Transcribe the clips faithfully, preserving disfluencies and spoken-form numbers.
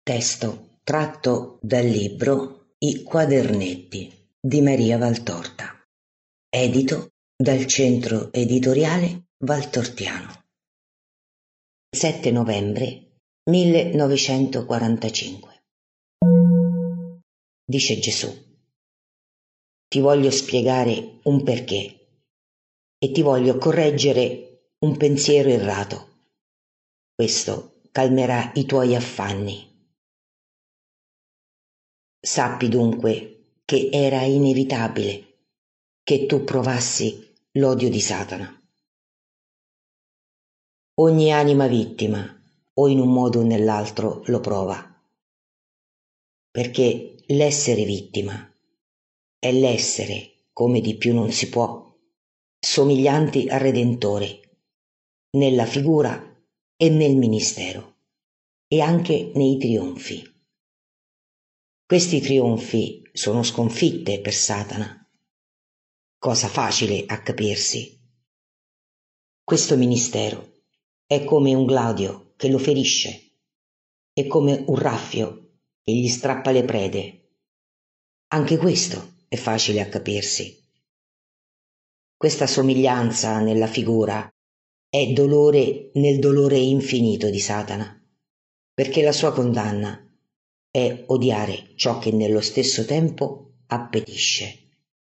Testo tratto dal libro I quadernetti di Maria Valtorta, edito dal Centro Editoriale Valtortiano. sette novembre millenovecentoquarantacinque. Dice Gesù: ti voglio spiegare un perché e ti voglio correggere un pensiero errato. Questo calmerà i tuoi affanni. Sappi dunque che era inevitabile che tu provassi l'odio di Satana. Ogni anima vittima, o in un modo o nell'altro, lo prova, perché l'essere vittima è l'essere, come di più non si può, somiglianti al Redentore, nella figura e nel ministero, e anche nei trionfi. Questi trionfi sono sconfitte per Satana, cosa facile a capirsi. Questo ministero è come un gladio che lo ferisce, è come un raffio che gli strappa le prede. Anche questo è facile a capirsi. Questa somiglianza nella figura è dolore nel dolore infinito di Satana, perché la sua condanna è odiare ciò che nello stesso tempo appetisce.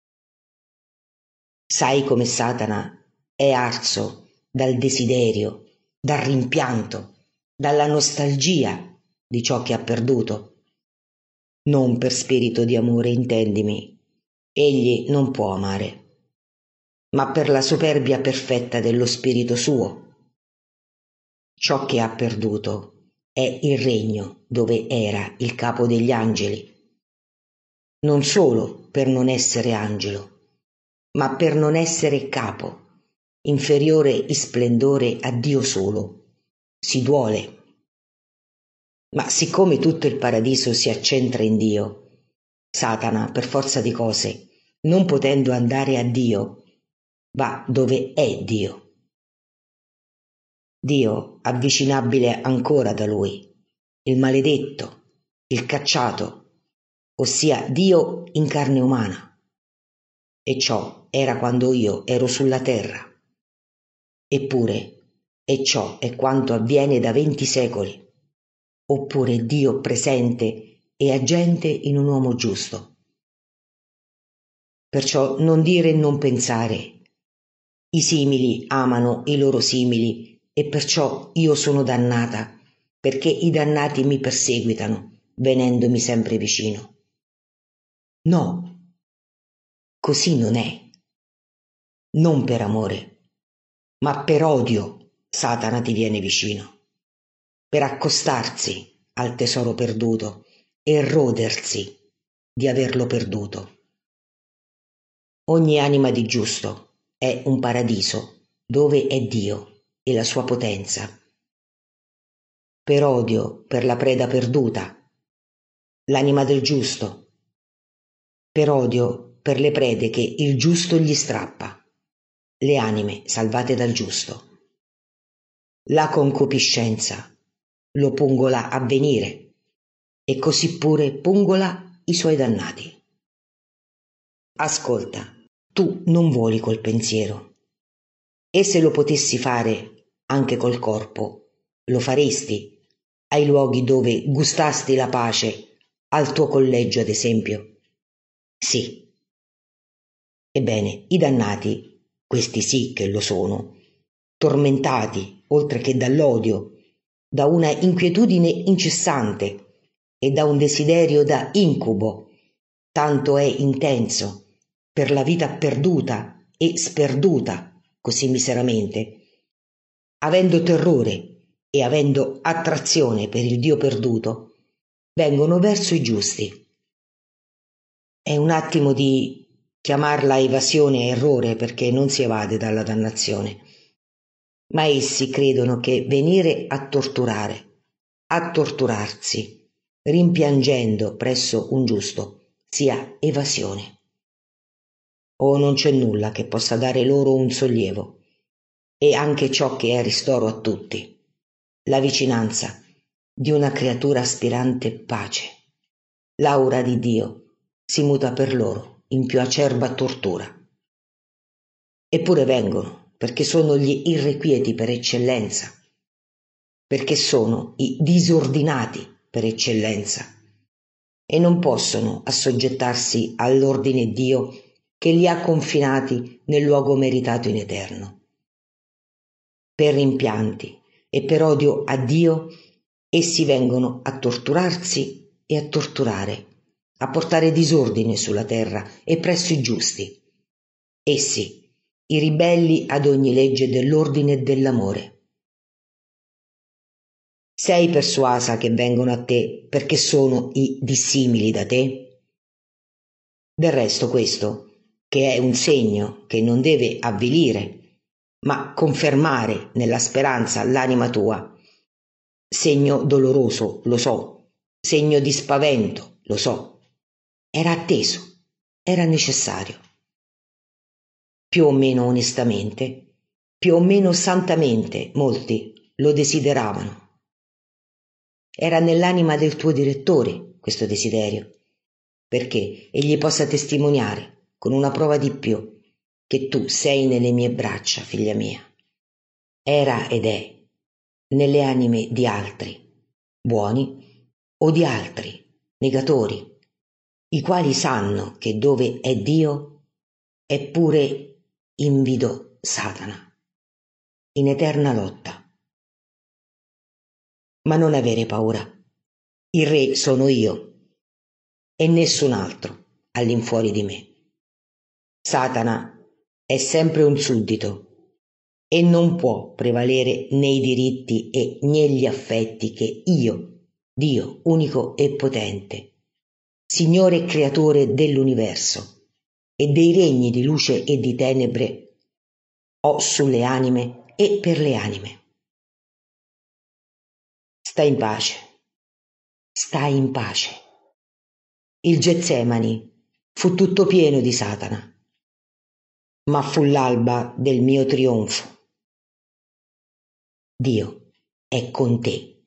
Sai come Satana è arso dal desiderio, dal rimpianto, dalla nostalgia di ciò che ha perduto. Non per spirito di amore, intendimi, egli non può amare, ma per la superbia perfetta dello spirito suo. Ciò che ha perduto è il regno dove era il capo degli angeli, non solo per non essere angelo, ma per non essere capo, inferiore in splendore a Dio solo. Si duole. Ma siccome tutto il paradiso si accentra in Dio, Satana, per forza di cose, non potendo andare a Dio, va dove è Dio. Dio avvicinabile ancora da lui, il maledetto, il cacciato, ossia Dio in carne umana. E ciò era quando io ero sulla terra. Eppure, e ciò è quanto avviene da venti secoli. Oppure Dio presente e agente in un uomo giusto. Perciò non dire e non pensare. I simili amano i loro simili e perciò io sono dannata, perché i dannati mi perseguitano, venendomi sempre vicino. No, così non è. Non per amore, ma per odio Satana ti viene vicino, per accostarsi al tesoro perduto e rodersi di averlo perduto. Ogni anima di giusto è un paradiso dove è Dio e la sua potenza. Per odio per la preda perduta, l'anima del giusto, per odio per le prede che il giusto gli strappa, le anime salvate dal giusto. La concupiscenza lo pungola a venire e così pure pungola i suoi dannati. Ascolta, tu non voli col pensiero, e se lo potessi fare anche col corpo, lo faresti ai luoghi dove gustasti la pace, al tuo collegio ad esempio? Sì. Ebbene, i dannati, questi sì che lo sono, tormentati oltre che dall'odio, da una inquietudine incessante e da un desiderio da incubo, tanto è intenso, per la vita perduta e sperduta così miseramente, avendo terrore e avendo attrazione per il Dio perduto, vengono verso i giusti. È un attimo di chiamarla evasione e errore, perché non si evade dalla dannazione, ma essi credono che venire a torturare, a torturarsi, rimpiangendo presso un giusto, sia evasione. O non c'è nulla che possa dare loro un sollievo, e anche ciò che è ristoro a tutti, la vicinanza di una creatura aspirante pace. L'aura di Dio si muta per loro in più acerba tortura. Eppure vengono, perché sono gli irrequieti per eccellenza, perché sono i disordinati per eccellenza, e non possono assoggettarsi all'ordine Dio che li ha confinati nel luogo meritato in eterno. Per rimpianti e per odio a Dio, essi vengono a torturarsi e a torturare, a portare disordine sulla terra e presso i giusti. Essi, i ribelli ad ogni legge dell'ordine e dell'amore. Sei persuasa che vengono a te perché sono i dissimili da te? Del resto questo, che è un segno che non deve avvilire, ma confermare nella speranza l'anima tua, segno doloroso, lo so, segno di spavento, lo so, era atteso, era necessario. Più o meno onestamente, più o meno santamente, molti lo desideravano. Era nell'anima del tuo direttore questo desiderio, perché egli possa testimoniare con una prova di più che tu sei nelle mie braccia, figlia mia. Era ed è nelle anime di altri, buoni, o di altri, negatori, i quali sanno che dove è Dio è pure invido Satana, in eterna lotta. Ma non avere paura. Il re sono io e nessun altro all'infuori di me. Satana è sempre un suddito e non può prevalere nei diritti e negli affetti che io, Dio unico e potente, Signore e Creatore dell'universo e dei regni di luce e di tenebre, ho sulle anime e per le anime. Stai in pace, stai in pace. Il Getsemani fu tutto pieno di Satana, ma fu l'alba del mio trionfo. Dio è con te.